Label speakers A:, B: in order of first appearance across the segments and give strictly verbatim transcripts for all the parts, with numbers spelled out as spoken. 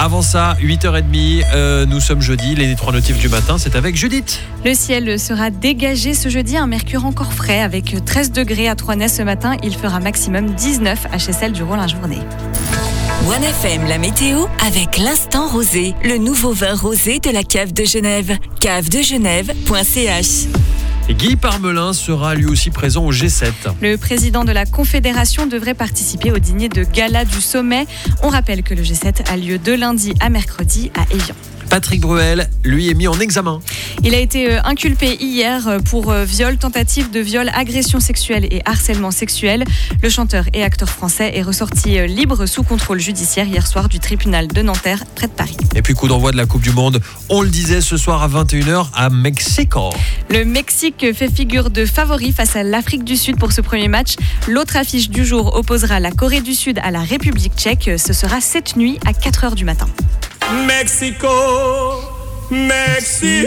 A: Avant ça, huit heures trente, euh, nous sommes jeudi. Les trois notifs du matin, c'est avec Judith.
B: Le ciel sera dégagé ce jeudi, un mercure encore frais avec treize degrés à Troisnay ce matin. Il fera maximum dix-neuf à Chessel durant la journée.
C: One F M, la météo avec l'instant rosé, le nouveau vin rosé de la Cave de Genève. cave de genève point c h.
A: Et Guy Parmelin sera lui aussi présent au G sept.
B: Le président de la Confédération devrait participer au dîner de gala du sommet. On rappelle que le G sept a lieu de lundi à mercredi à Évian.
A: Patrick Bruel, lui, est mis en examen.
B: Il a été inculpé hier pour viol, tentative de viol, agression sexuelle et harcèlement sexuel. Le chanteur et acteur français est ressorti libre sous contrôle judiciaire hier soir du tribunal de Nanterre, près de Paris.
A: Et puis coup d'envoi de la Coupe du Monde, on le disait ce soir à vingt et une heures à Mexico.
B: Le Mexique fait figure de favori face à l'Afrique du Sud pour ce premier match. L'autre affiche du jour opposera la Corée du Sud à la République tchèque. Ce sera cette nuit à quatre heures du matin.
D: Mexico, Mexico.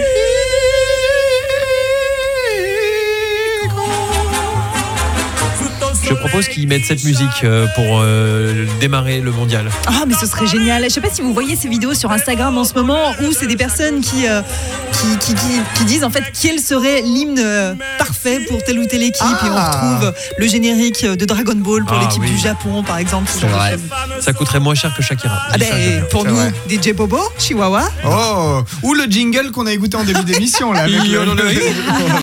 A: Je propose qu'ils mettent cette musique pour euh, démarrer le mondial.
E: Ah, mais ce serait génial. Je sais pas si vous voyez ces vidéos sur Instagram en ce moment où c'est des personnes qui, euh, qui, qui, qui, qui disent en fait quel serait l'hymne parfait pour telle ou telle équipe. Ah. Et on retrouve le générique de Dragon Ball pour ah, l'équipe oui. du Japon, par exemple.
A: C'est vrai. Ça coûterait moins cher que Shakira.
E: Ah ben, pour nous, vrai. D J Bobo, Chihuahua.
F: Oh, ou le jingle qu'on a écouté en début d'émission là. Avec le...